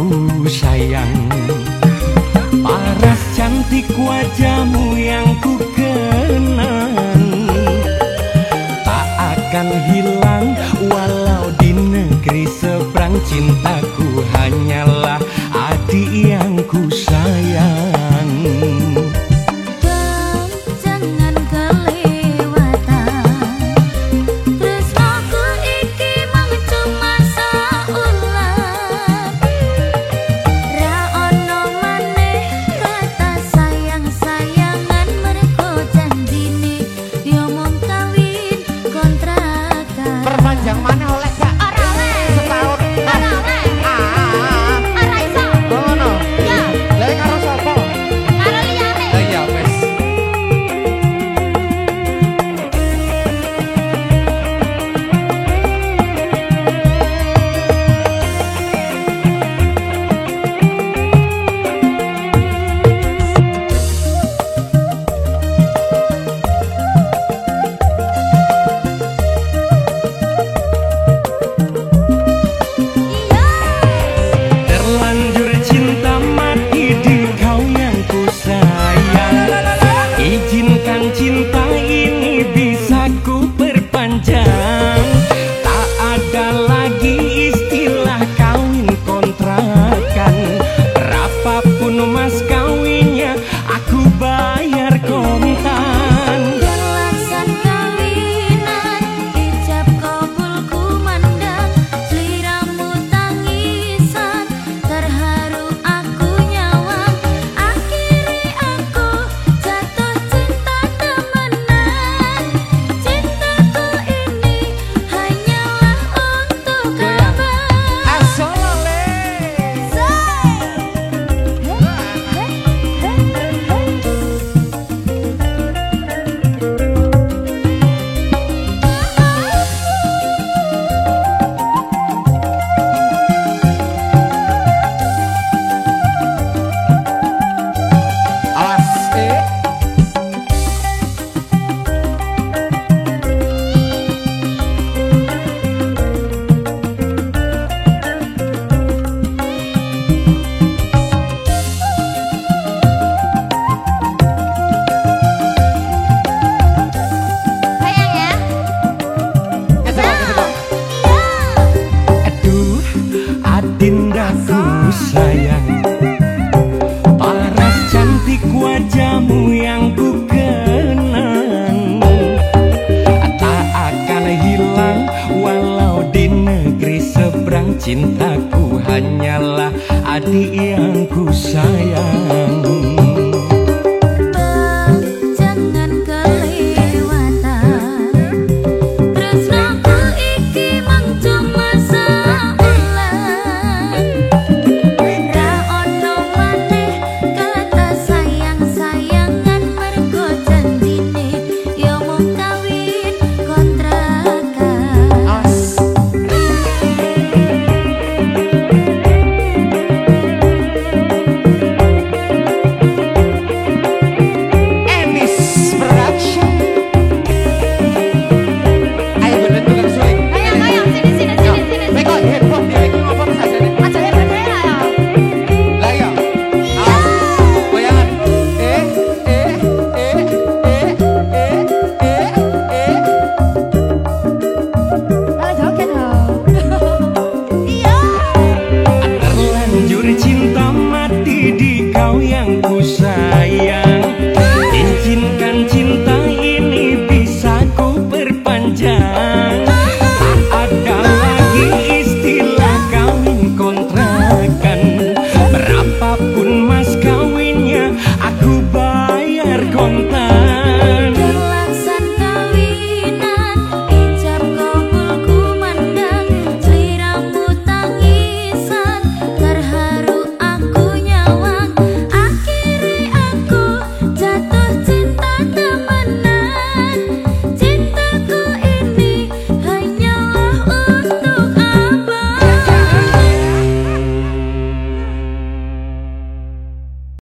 ku sayang. Paras cantik wajahmu yang ku kenang, tak akan hilang walau di negeri seberang. Cintaku hanyalah adik yang ku sayang. Jangan kelewatan, tresnaku iki mung cuma saulan. Ra ono maneh kata sayang-sayangan, mergo janjine yo mung kawin kontrakan. Perpanjang mana oleh gak? Ora oleh. Setahun. Ora oleh. Ora iso. Ngono. Ya, Lah karo sapa? karo liyane. Lah iya wis. Terlanjur cinta mati di kau yang ku sayang. Izinkan cinta ini bisa ku perpanjang. Tak ada lagi istilah kawin kontrakan. Berapapun mas kawinnya aku bayar kontan. Laksan kawinan, ijab kabulku mandang, sliramu tangisan, terharu aku nyawang. Akhirnya aku jatuh cinta temenan. Cintaku ini hanyalah untuk abang. Asolale. Awas Sayang ya. kecelok. Aduh, adindaku sayang. Paras cantik wajahmu yang ku kenang, tak akan hilang walau di negeri seberang. Cintaku hanyalah adik yang ku sayang.